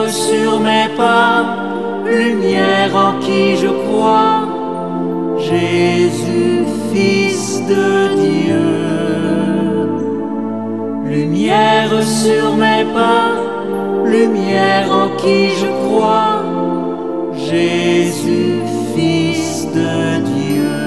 sur mes pas, lumière en qui je crois, Jésus, Fils de Dieu. Lumière sur mes pas, lumière en qui je crois, Jésus, Fils de Dieu.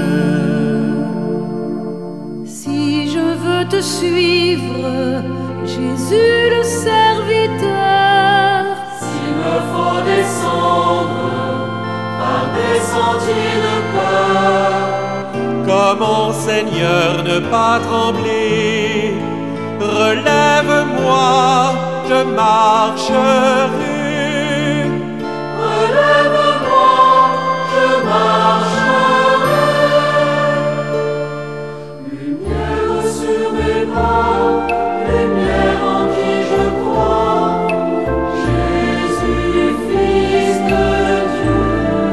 Si je veux te suivre, Jésus le serviteur, s'il me faut descendre par des sentiers de peur, comment, Seigneur, ne pas trembler? Relève-moi, je marcherai. Relève-moi, je marcherai. Lumière sur mes pas, lumière en qui je crois, Jésus, Fils de Dieu.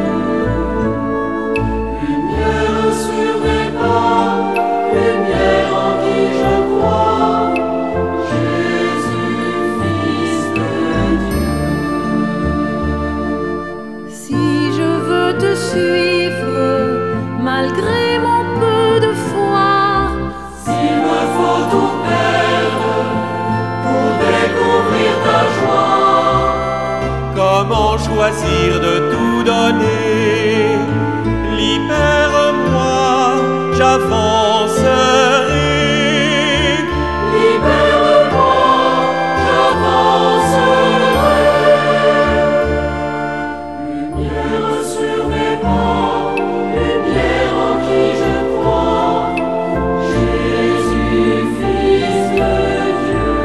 Lumière sur mes pas, lumière en qui je crois, Jésus, Fils de Dieu. si je veux te suivre, malgré mon peu de foi, S'il me faut tout perdre pour découvrir ta joie, Comment choisir de tout donner? Libère-moi, j'avancerai. libère-moi, j'avancerai. Lumière sur mes pas, lumière en qui je crois, Jésus, Fils de Dieu.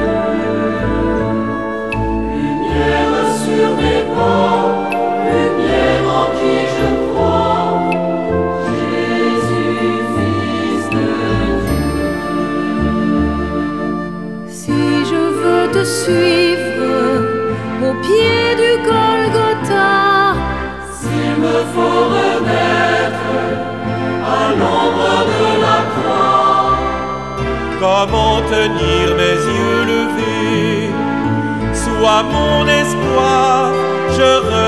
Lumière sur mes pas, lumière en qui je crois, Jésus, Fils de Dieu. si je veux te suivre, au pied du Golgotha, S'il me faut renaître à l'ombre de la croix, Comment tenir mes yeux levés? Sois mon espoir, je